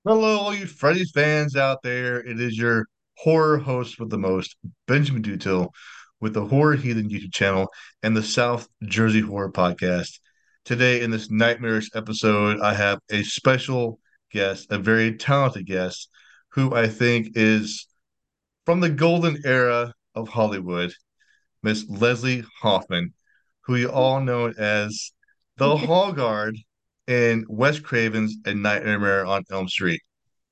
Hello, all you Freddy's fans out there. It is your horror host with the most, Benjamin Dutil, with the Horror Heathen YouTube channel and the South Jersey Horror Podcast. Today, in this nightmarish episode, I have a special guest, a very talented guest, who I think is from the golden era of Hollywood, Miss Leslie Hoffman, who you all know as the Hall Guard in Wes Craven's A Nightmare on Elm Street.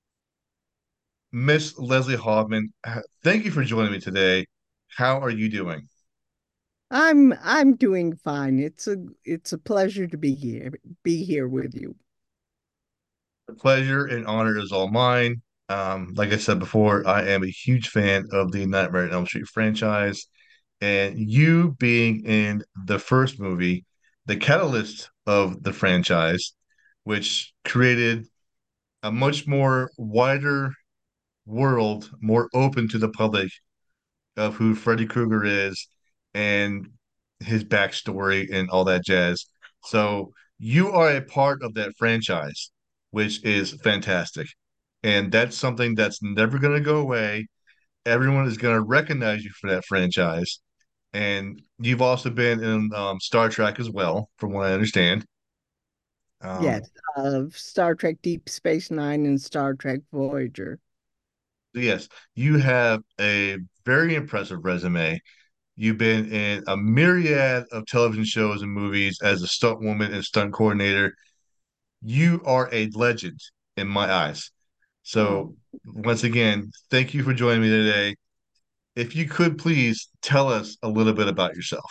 Miss Leslie Hoffman, thank you for joining me today. How are you doing? I'm doing fine. It's a pleasure to be here with you. The pleasure and honor is all mine. Like I said before, I am a huge fan of the Nightmare on Elm Street franchise, and you being in the first movie, the catalyst of the franchise, which created a much more wider world, more open to the public of who Freddy Krueger is and his backstory and all that jazz. So you are a part of that franchise, which is fantastic. And that's something that's never going to go away. Everyone is going to recognize you for that franchise. And you've also been in Star Trek as well, from what I understand. Um, Yes, Star Trek Deep Space Nine and Star Trek Voyager. so yes, you have a very impressive resume. You've been in a myriad of television shows and movies as a stunt woman and stunt coordinator. You are a legend in my eyes. Oh, So, once again, thank you for joining me today. If you could please tell us a little bit about yourself.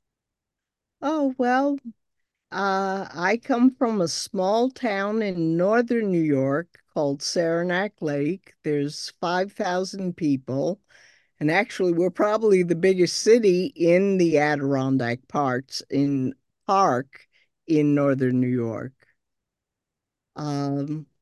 I come from a small town in northern New York called Saranac Lake. There's 5,000 people, and actually, we're probably the biggest city in the Adirondack Park in northern New York. Um,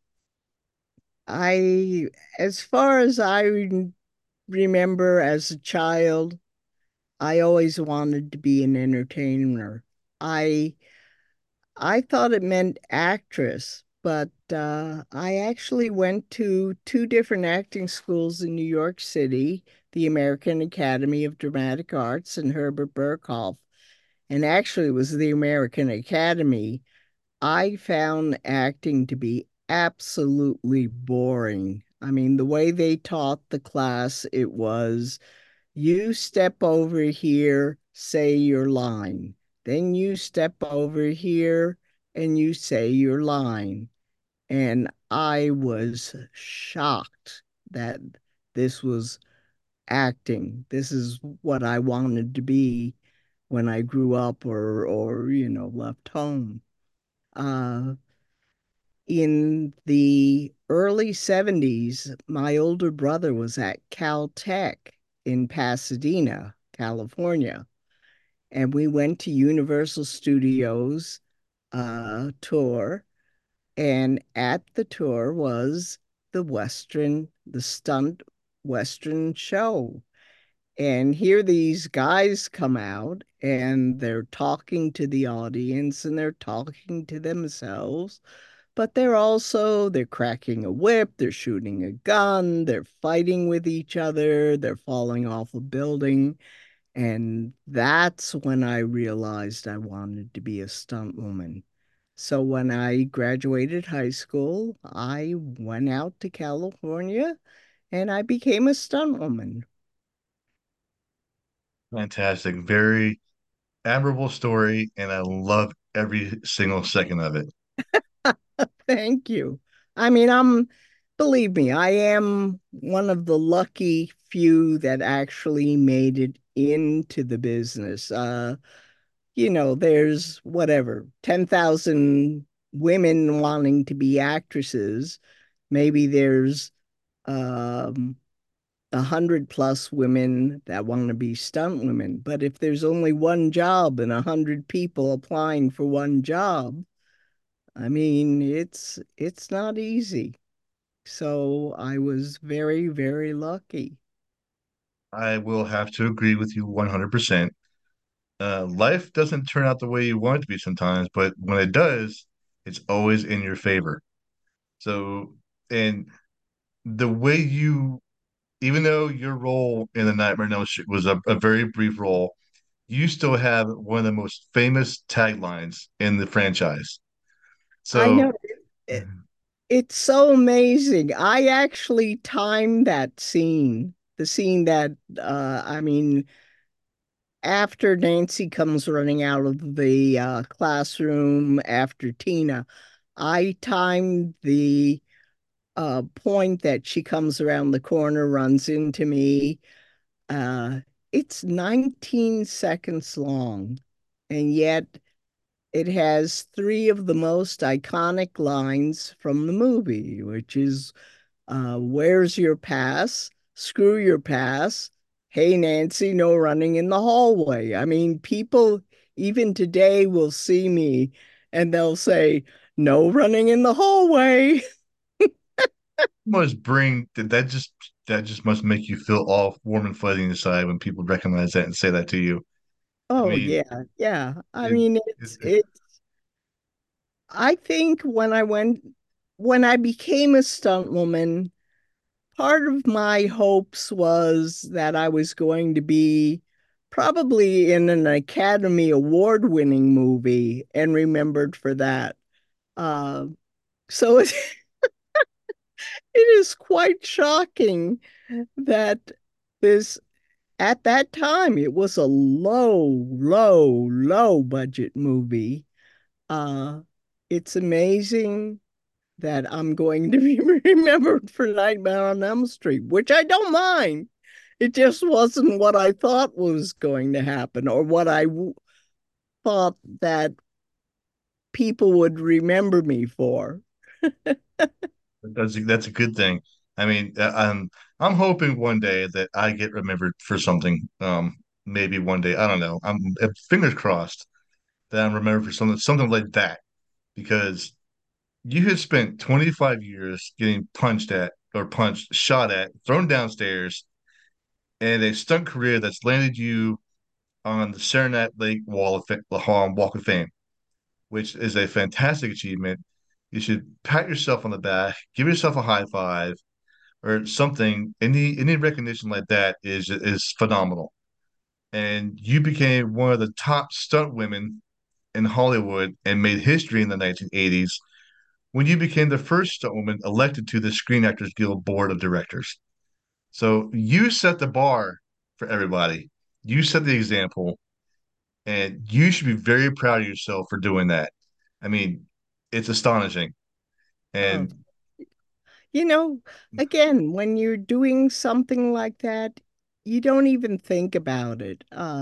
I, as far as remember as a child, I always wanted to be an entertainer. I I thought it meant actress, but I actually went to two different acting schools in New York City, the American Academy of Dramatic Arts and Herbert Burkhoff. And actually, it was the American Academy. I found acting to be absolutely boring. I mean, the way they taught the class, it was you step over here, say your line. Then you step over here and you say your line. And I was shocked that this was acting. This is what I wanted to be when I grew up or left home. Uh, in the early 70s, my older brother was at Caltech in Pasadena, California, and we went to Universal Studios tour. And at the tour was the stunt Western show. And here these guys come out and they're talking to the audience and they're talking to themselves, but they're cracking a whip, they're shooting a gun, they're fighting with each other, they're falling off a building. And that's when I realized I wanted to be a stunt woman. So when I graduated high school, I went out to California and I became a stunt woman. Fantastic. Very admirable story, and I love every single second of it. Thank you. Believe me, I am one of the lucky few that actually made it into the business. There's whatever, 10,000 women wanting to be actresses. Maybe there's um, 100 plus women that want to be stunt women. But if there's only one job and 100 people applying for one job, I mean, it's not easy. So I was very, very lucky. I will have to agree with you 100%. Life doesn't turn out the way you want it to be sometimes, but when it does, it's always in your favor. So And the way you, even though your role in the Nightmare on Elm Street was a very brief role, you still have one of the most famous taglines in the franchise. I So, know it, it's so amazing. I actually timed that scene, the scene that, I mean, after Nancy comes running out of the classroom after Tina, I timed the point that she comes around the corner, runs into me. Uh, it's 19 seconds long, and yet it has three of the most iconic lines from the movie, which is where's your pass? Screw your pass. Hey, Nancy, no running in the hallway. I mean, people even today will see me and they'll say, no running in the hallway. must bring that just must make you feel all warm and fuzzy inside when people recognize that and say that to you. I Oh, mean, yeah, yeah. I it, mean, it I think when I became a stunt woman, part of my hopes was that I was going to be probably in an Academy Award winning movie and remembered for that. Uh, so it is quite shocking that this, at that time, it was a low budget movie. Uh, it's amazing that I'm going to be remembered for Nightmare on Elm Street, which I don't mind. It just wasn't what I thought was going to happen or what thought that people would remember me for. that's a good thing. I mean, I'm hoping one day that I get remembered for something. Maybe one day, I don't know. I'm fingers crossed that I'm remembered for something like that because you have spent 25 years getting shot at, thrown downstairs, and a stunt career that's landed you on the Saranac Lake Walk of Fame, which is a fantastic achievement. You should pat yourself on the back, give yourself a high five or something. Any recognition like that is phenomenal. And you became one of the top stunt women in Hollywood and made history in the 1980s when you became the first stunt woman elected to the Screen Actors Guild Board of Directors. So you set the bar for everybody. You set the example, and you should be very proud of yourself for doing that. I mean, it's astonishing. Oh, And you know, again, when you're doing something like that, you don't even think about it.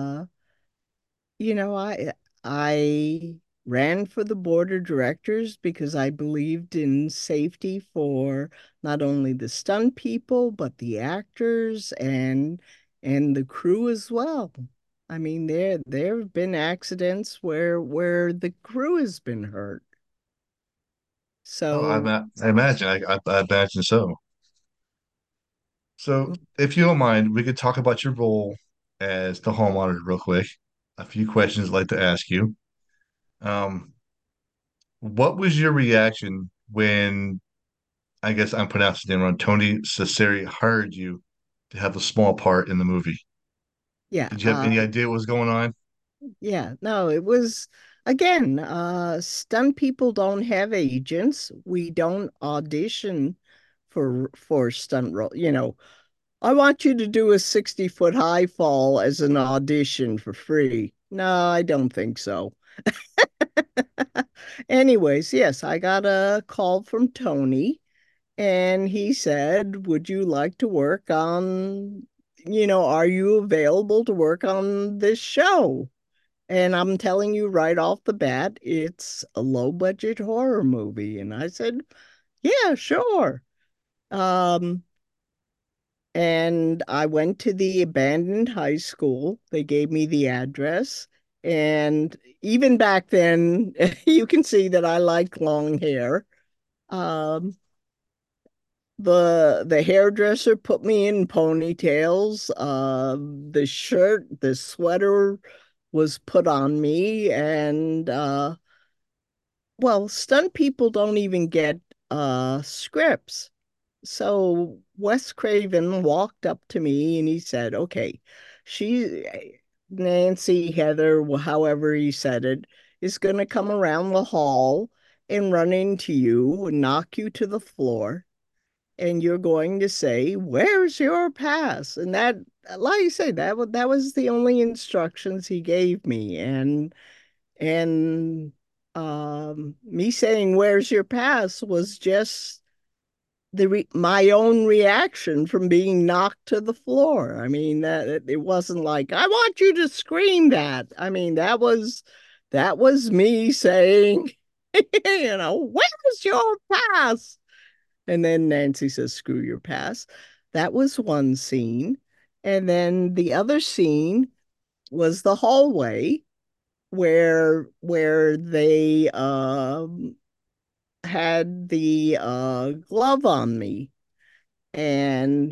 I ran for the board of directors because I believed in safety for not only the stunt people, but the actors and the crew as well. I mean, there have been accidents where the crew has been hurt. oh, So, I imagine, I imagine so. So, if you don't mind, we could talk about your role as the hall monitor real quick. A few questions I'd like to ask you. Um, what was your reaction when, I guess I'm pronouncing it wrong, Tony Cesare hired you to have a small part in the movie? yeah, Did you have any idea what was going on? yeah, no, it was again, stunt people don't have agents. We don't audition for stunt role. I want you to do a 60-foot high fall as an audition for free. No, I don't think so. Anyways, yes, I got a call from Tony and he said, "Would you like to work on, are you available to work on this show?" And I'm telling you right off the bat, it's a low budget horror movie. And I said, yeah, sure. Um, and I went to the abandoned high school. They gave me the address. And even back then, you can see that I liked long hair. Um, the hairdresser put me in ponytails. The sweater was put on me, and well, stunt people don't even get scripts. so Wes Craven walked up to me and he said, "Okay, she, Nancy, Heather, however he said it, is going to come around the hall and run into you and knock you to the floor. And you're going to say, 'Where's your pass?'" And that, like you say, that was the only instructions he gave me. And me saying, "Where's your pass?" was just my own reaction from being knocked to the floor. I mean, that it wasn't like, "I want you to scream that." I mean, that was me saying, "Where's your pass?" And then Nancy says, "Screw your pass." That was one scene. And then the other scene was the hallway where they had the glove on me. And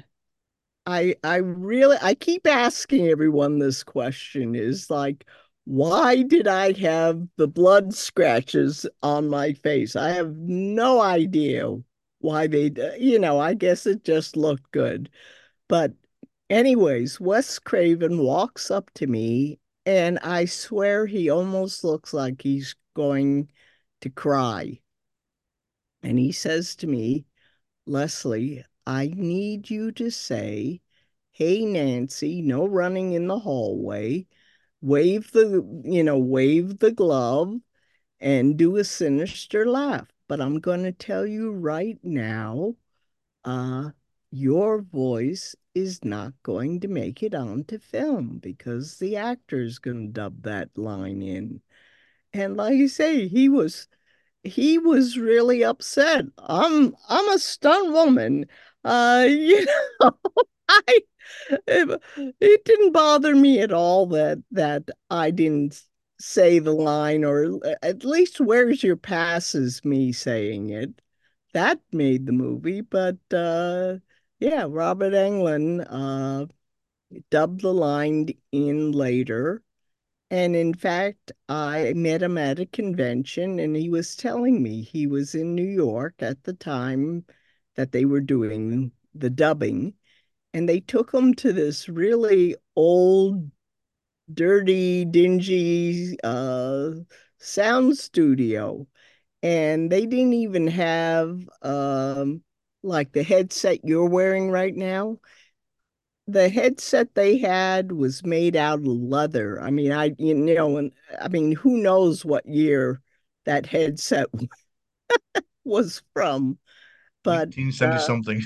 I keep asking everyone this question, is like, why did I have the blood scratches on my face? I have no idea why I guess it just looked good. But anyways, Wes Craven walks up to me and I swear he almost looks like he's going to cry. And he says to me, "Leslie, I need you to say, 'Hey, Nancy, no running in the hallway.' Wave the glove and do a sinister laugh. But I'm going to tell you right now, uh, your voice is not going to make it onto film because the actor's going to dub that line in." And like you say, he was really upset. I'm a stunt woman. Uh, you know, I it didn't bother me at all that I didn't say the line, or at least "Where's your pass" is me saying it. That made the movie, but yeah, Robert Englund dubbed the line in later. And in fact, I met him at a convention and he was telling me he was in New York at the time that they were doing the dubbing. And they took him to this really old, dirty, dingy sound studio. And they didn't even have like the headset you're wearing right now. The headset they had was made out of leather. I mean, and I mean, who knows what year that headset was from. But 1970 something.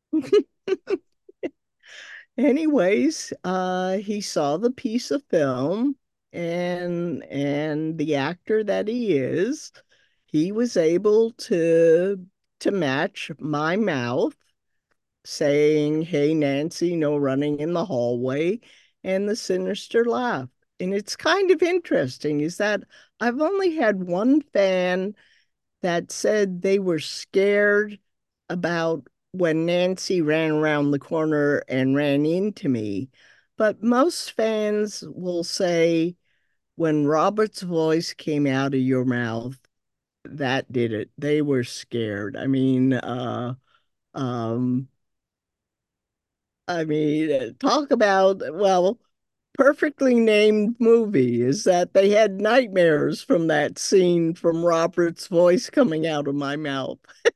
anyways, he saw the piece of film, and the actor that he is, he was able to match my mouth saying, "Hey, Nancy, no running in the hallway," and the sinister laugh. And it's kind of interesting is that I've only had one fan that said they were scared about when Nancy ran around the corner and ran into me. But most fans will say when Robert's voice came out of your mouth, that did it. They were scared. Um, talk about, well, perfectly named movie is that they had nightmares from that scene from Robert's voice coming out of my mouth.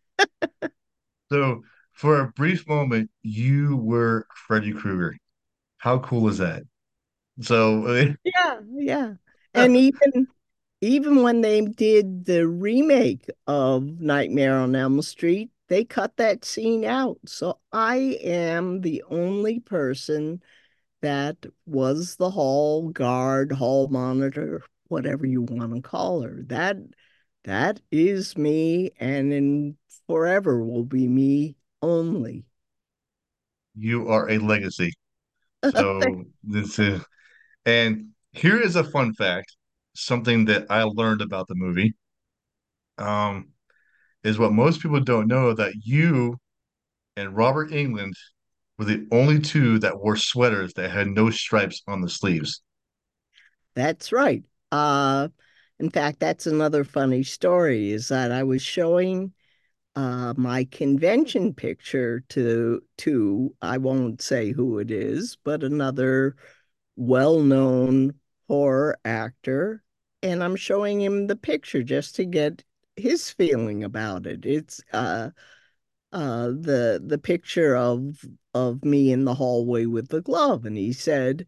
So for a brief moment, you were Freddy Krueger. How cool is that? So Yeah, yeah. And even when they did the remake of Nightmare on Elm Street, they cut that scene out. So I am the only person that was the hall guard, hall monitor, whatever you want to call her. That is me, and in forever will be me only. you are a legacy. So this is, and here is a fun fact, something that I learned about the movie. Um, is what most people don't know that you and Robert England were the only two that wore sweaters that had no stripes on the sleeves. That's right. Uh, in fact, that's another funny story is that I was showing my convention picture to I won't say who it is, but another well-known horror actor, and I'm showing him the picture just to get his feeling about it. It's the picture of me in the hallway with the glove, and he said,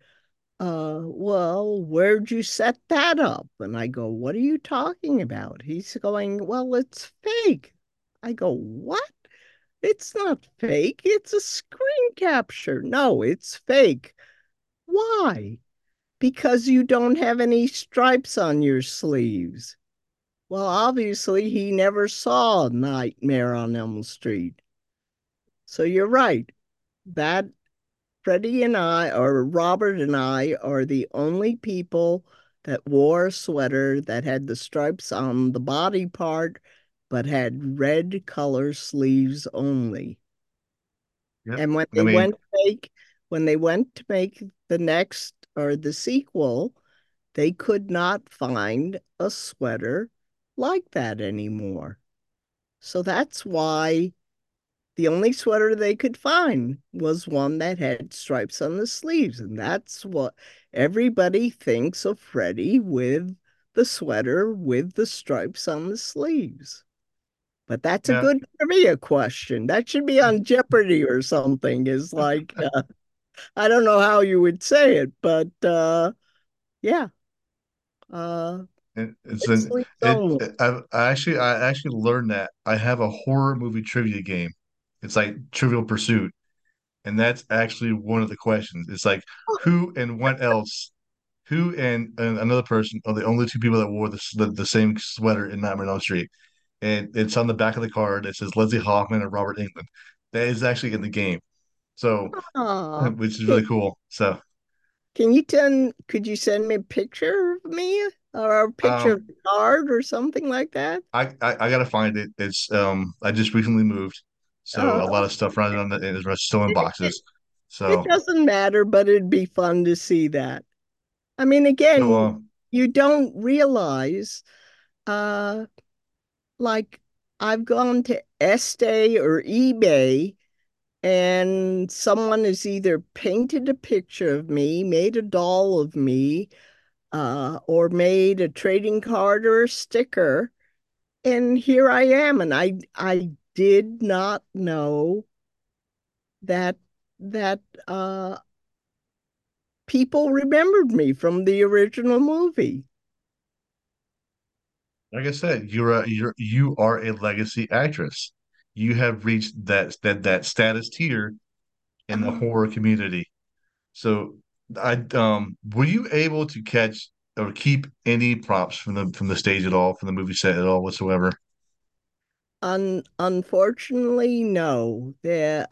well, where'd you set that up? And I go, what are you talking about? He's going, well, it's fake. I go, what? It's not fake. It's a screen capture. No, it's fake. Why? Because you don't have any stripes on your sleeves. Well, obviously, he never saw Nightmare on Elm Street. So you're right. That Freddie and I, or Robert and I, are the only people that wore a sweater that had the stripes on the body part, but had red color sleeves only. Yep. And I mean, when they went to make the next or the sequel, they could not find a sweater like that anymore. So that's why the only sweater they could find was one that had stripes on the sleeves. And that's what everybody thinks of Freddie, with the sweater with the stripes on the sleeves. But that's a yeah. good trivia question. That should be on Jeopardy or something. Is like, I don't know how you would say it, but yeah, uh, It's red an sleeves only. I actually learned that I have a horror movie trivia game. It's like Trivial Pursuit, and that's actually one of the questions. It's like who and what else, who and another person are the only two people that wore the same sweater in Nightmare on Elm Street, and it's on the back of the card. It says Leslie Hoffman and Robert Englund. That is actually in the game, so Aw. which is Can, really cool. So could you send me a picture of me or a picture of um, the card or something like that? I gotta find it. It's I just recently moved, so a lot Uh, of stuff running on the is still in it, boxes. it So doesn't matter, but it'd be fun to see that. I mean, so again, you don't realize, uh, like I've gone to Estee or eBay and someone has either painted a picture of me, made a doll of me, or made a trading card or a sticker. And here I am. And I did not know that that people remembered me from the original movie. like I said, you are a legacy actress. You have reached that status tier in the Uh, horror community. So I were you able to catch or keep any props from the stage at all, from the movie set at all whatsoever? Unfortunately, no. There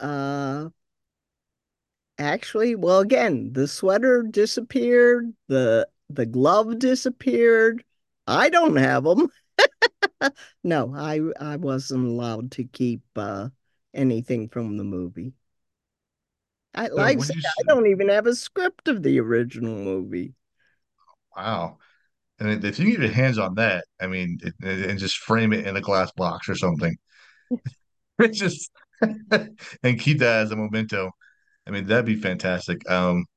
actually, well, again, the sweater disappeared, the glove disappeared. I don't have them. No, I wasn't allowed to keep anything from the movie. I So like I when said, you I don't even have a script of the original movie. wow. And if you can get your hands on that, I mean, and just frame it in a glass box or something, it's just and keep that as a memento. I mean, that'd be fantastic.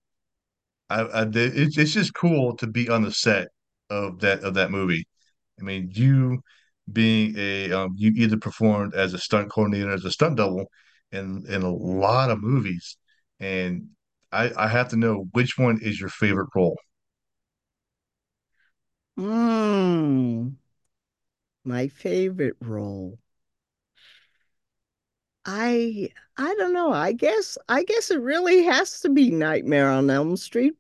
It's just cool to be on the set of that movie. I mean, you being a you either performed as a stunt coordinator, as a stunt double in a lot of movies, and I have to know which one is your favorite role. Hmm, my favorite role. I I don't know. I guess it really has to be Nightmare on Elm Street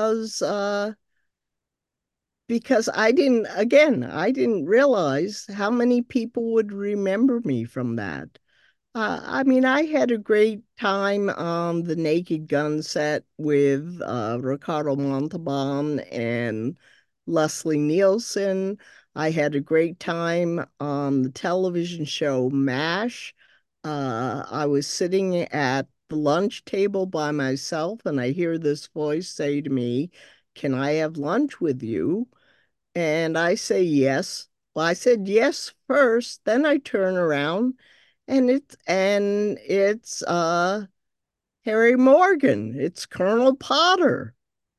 because I didn't realize how many people would remember me from that. I mean, I had a great time on the Naked Gun set with Ricardo Montalban and Leslie Nielsen. I had a great time on the television show MASH. I was sitting at the lunch table by myself, and I hear this voice say to me, "Can I have lunch with you?" And I say yes. Well, I said yes first, then I turn around and it's Harry Morgan, it's Colonel Potter.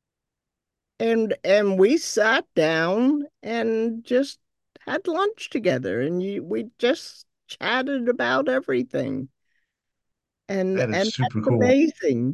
And we sat down and just had lunch together, and we just chatted about everything. And That is and super that's cool. amazing.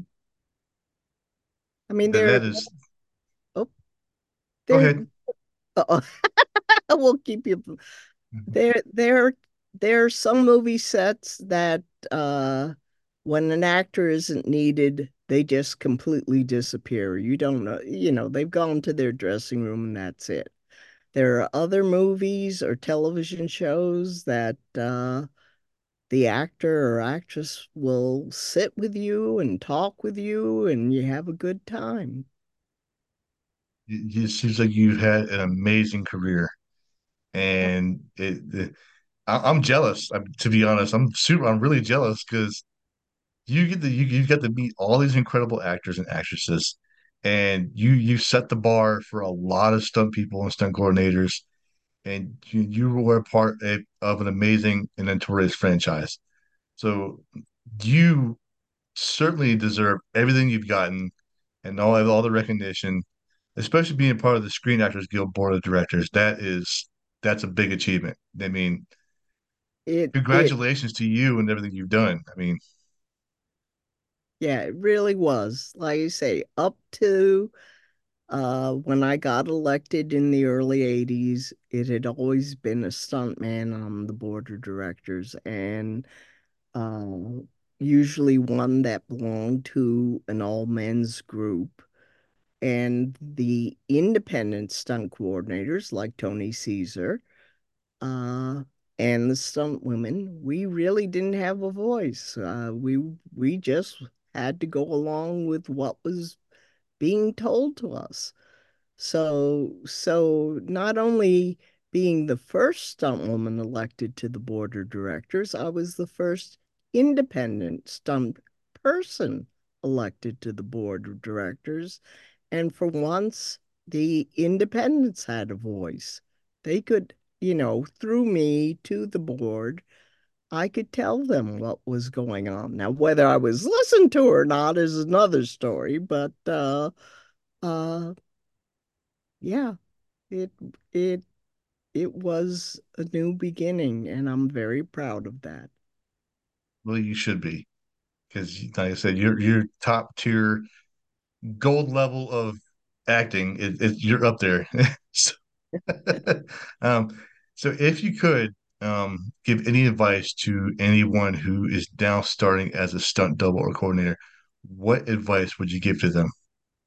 I mean, That is. oh, Go there, ahead. uh, we'll keep you. Mhm. There are some movie sets that when an actor isn't needed, they just completely disappear. You don't know, they've gone to their dressing room and that's it. There are other movies or television shows that the actor or actress will sit with you and talk with you and you have a good time. It seems like you've had an amazing career, and I'm jealous. To be honest, I'm really jealous because you get to meet all these incredible actors and actresses, and you set the bar for a lot of stunt people and stunt coordinators, and you were a part of an amazing and notorious franchise. So you certainly deserve everything you've gotten and all the recognition, especially being part of the Screen Actors Guild Board of Directors. That's a big achievement. I mean, It congratulations to you and everything you've done. I mean, Yeah, it really was. Like you say, up to when I got elected in the early 80s, it had always been a stuntman on the board of directors, and uh, usually one that belonged to an all men's group. And the independent stunt coordinators, like Tony Caesar, uh, and the stunt women, we really didn't have a voice. We just had to go along with what was being told to us. So not only being the first stunt woman elected to the board of directors, I was the first independent stunt person elected to the board of directors. And for once, the independents had a voice. They could, through me to the board, I could tell them what was going on. Now, whether I was listened to or not is another story, but uh, yeah, it it it was a new beginning, and I'm very proud of that. well, you should be because, like I said, you're top tier, gold level of acting. You're up there. So, um, so if you could give any advice to anyone who is now starting as a stunt double or coordinator, what advice would you give to them?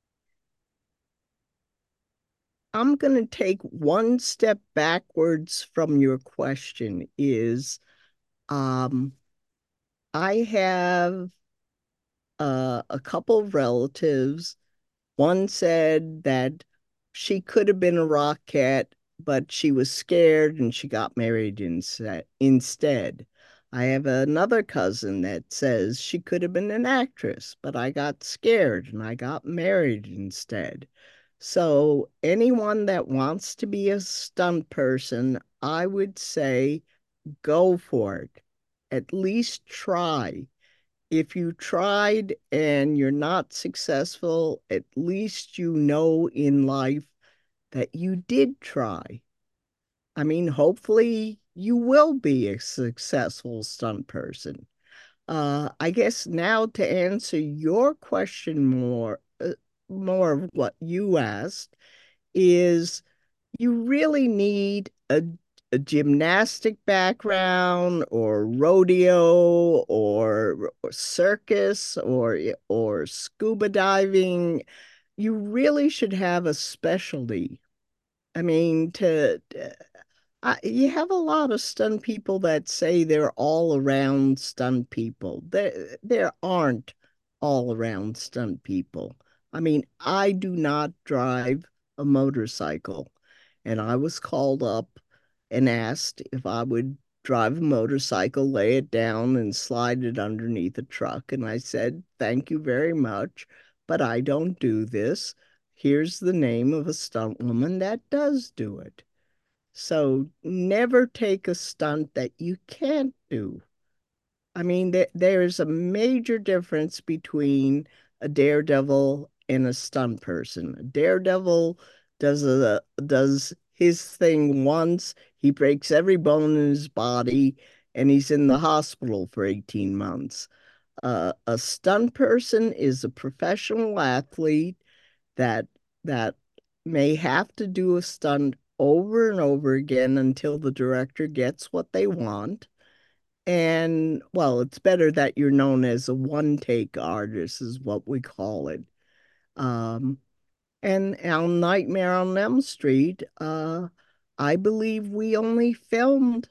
I'm going to take one step backwards from your question is um I have a couple of relatives. One said that she could have been a rock cat, but she was scared and she got married instead. I have another cousin that says she could have been an actress, but I got scared and I got married instead. So, anyone that wants to be a stunt person, I would say go for it. At least try. If you tried and you're not successful, at least you know in life that you did try. I mean, hopefully you will be a successful stunt person. I guess now to answer your question more of what you asked is you really need a gymnastic background or rodeo or circus or scuba diving. You really should have a specialty. I mean, you have a lot of stunt people that say they're all around stunt people. There aren't all around stunt people. I mean, I do not drive a motorcycle, and I was called up and asked if I would drive a motorcycle, lay it down, and slide it underneath a truck. And I said, thank you very much, but I don't do this. Here's the name of a stunt woman that does do it. So never take a stunt that you can't do. I mean, there's a major difference between a daredevil and a stunt person. A daredevil does his thing once, he breaks every bone in his body, and he's in the hospital for 18 months. A stunt person is a professional athlete that that may have to do a stunt over and over again until the director gets what they want. And well, it's better that you're known as a one take artist, is what we call it. Um, and on Nightmare on Elm Street, I believe we only filmed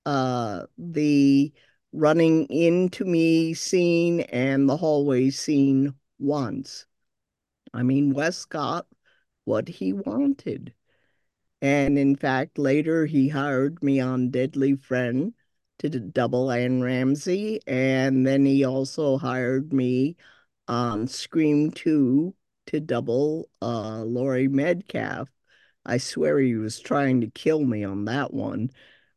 the running into me scene and the hallway scene once. I mean, Wes got what he wanted. And in fact, later he hired me on Deadly Friend to double Anne Ramsey. And then he also hired me on Scream 2 to double Laurie Metcalf. I swear he was trying to kill me on that one.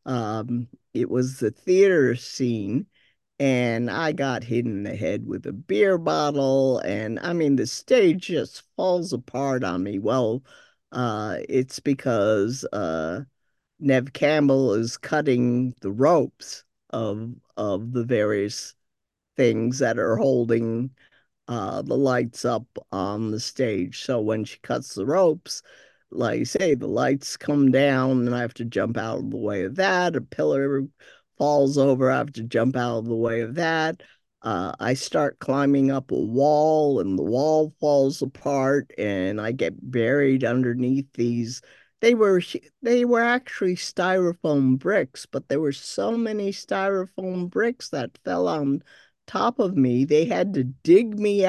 It was the theater scene, and I got hit in the head with a beer bottle. And I mean, the stage just falls apart on me. Well, it's because Nev Campbell is cutting the ropes of the various things that are holding the lights up on the stage. So when she cuts the ropes, like I say, the lights come down and I have to jump out of the way of that. A pillar falls over, I have to jump out of the way of that. I start climbing up a wall and the wall falls apart and I get buried underneath these. They were they were actually styrofoam bricks, but there were so many styrofoam bricks that fell on top of me. They had to dig me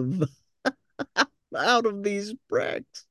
out of these bricks.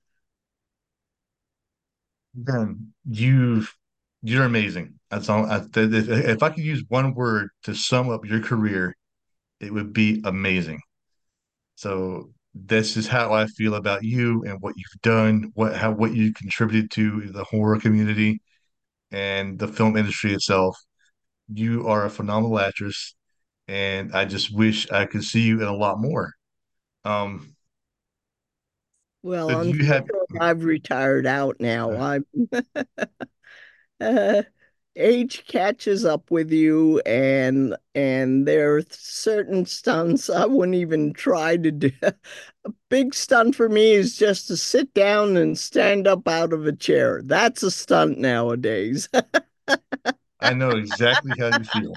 Ben, you're amazing. That's all. If I could use one word to sum up your career, it would be amazing. So this is how I feel about you and what you've done, what you contributed to the horror community and the film industry itself. You are a phenomenal actress, and I just wish I could see you in a lot more. Um, so Well, do you have unfortunately, I've retired out now. uh, I'm uh, age catches up with you, and there are certain stunts I wouldn't even try to do. A big stunt for me is just to sit down and stand up out of a chair. That's a stunt nowadays. I know exactly how you feel.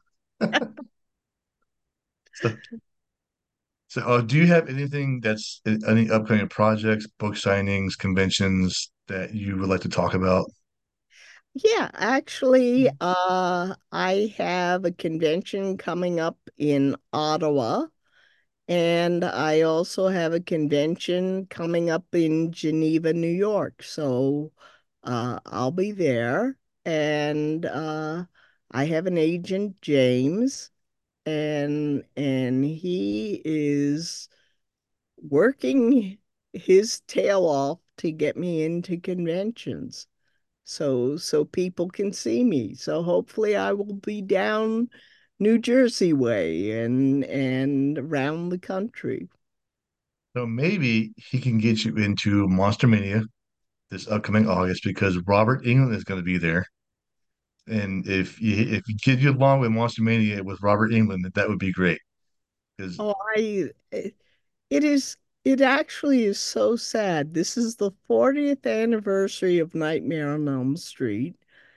So, do you have anything that's any upcoming projects, book signings, conventions that you would like to talk about? Yeah, actually, I have a convention coming up in Ottawa, and I also have a convention coming up in Geneva, New York. So, I'll be there, and I have an agent, James, and he is working his tail off to get me into conventions so people can see me. So hopefully I will be down New Jersey way and around the country. So maybe he can get you into Monster Mania this upcoming August because Robert England is going to be there. And if you get you along with Monster Mania with Robert England, that would be great. Because Oh, it is it actually is so sad. This is the 40th anniversary of Nightmare on Elm Street,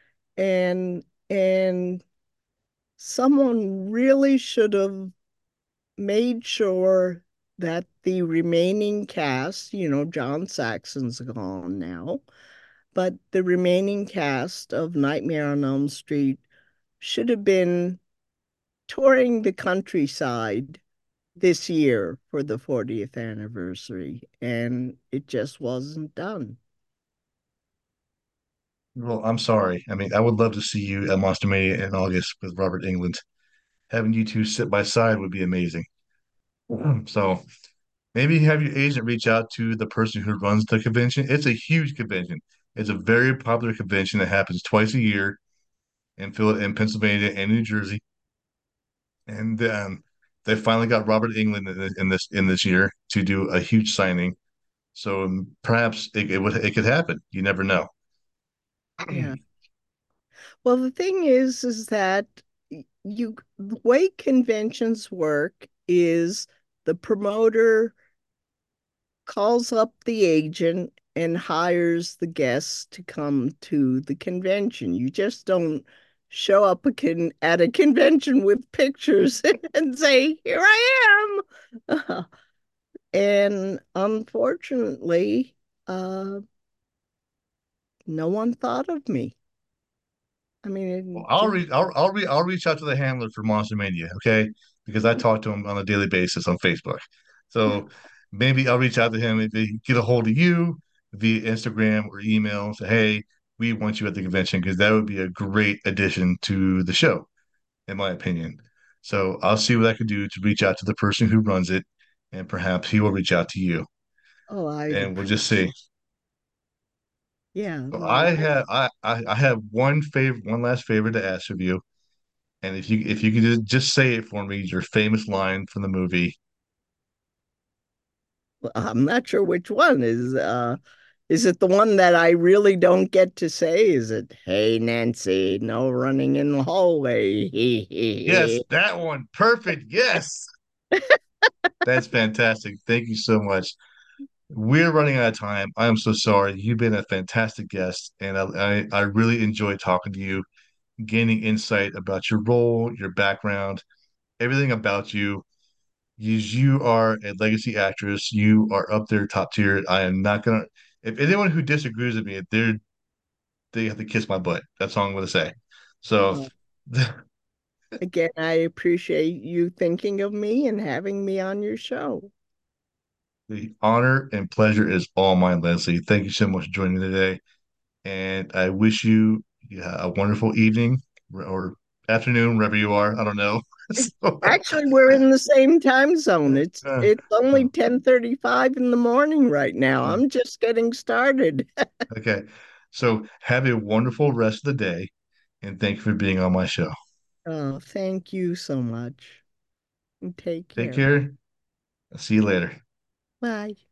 and someone really should have made sure that the remaining cast, John Saxon's gone now, but the remaining cast of Nightmare on Elm Street should have been touring the countryside this year for the 40th anniversary, and it just wasn't done. well, I'm sorry. I mean, I would love to see you at Monster Mania in August with Robert England. Having you two sit by side would be amazing. So maybe have your agent reach out to the person who runs the convention. It's a huge convention. It's a very popular convention that happens twice a year in Pennsylvania and New Jersey. and they finally got Robert England in this year to do a huge signing. So perhaps it could happen. You never know. Yeah. Well, the thing is that the way conventions work is the promoter calls up the agent and hires the guests to come to the convention. You just don't show up at a convention with pictures and say, "Here I am." And unfortunately, uh, no one thought of me. I mean, Well, it just, I'll reach out to the handler for Monster Mania, okay? Because I talk to him on a daily basis on Facebook. So maybe I'll reach out to him if they get a hold of you via Instagram or email. Say, hey, we want you at the convention because that would be a great addition to the show, in my opinion. So I'll see what I can do to reach out to the person who runs it, and perhaps he will reach out to you, oh, I'd and we'll just appreciate. see. Yeah, So well, I have one last favor to ask of you. And if you could just say it for me, your famous line from the movie. I'm not sure which one is it the one that I really don't get to say? Is it, "Hey Nancy, no running in the Yes, hallway." that one. Perfect. Yes. That's fantastic. Thank you so much. We're running out of time. I am so sorry. You've been a fantastic guest, and I really enjoyed talking to you, gaining insight about your role, your background, everything about you. You are a legacy actress. You are up there top tier. I am not gonna. If anyone who disagrees with me, they have to kiss my butt. That's all I'm gonna say. So Uh, Again, I appreciate you thinking of me and having me on your show. the honor and pleasure is all mine, Leslie. Thank you so much for joining me today. And I wish you, yeah, a wonderful evening or afternoon, wherever you are. I don't know. So, Actually, we're in the same time zone. uh, It's only oh, 10:35 in the morning right now. oh, I'm just getting started. okay. So have a wonderful rest of the day. And thank you for being on my show. Oh, thank you so much. Take Take care. care. I'll see you later. Bye.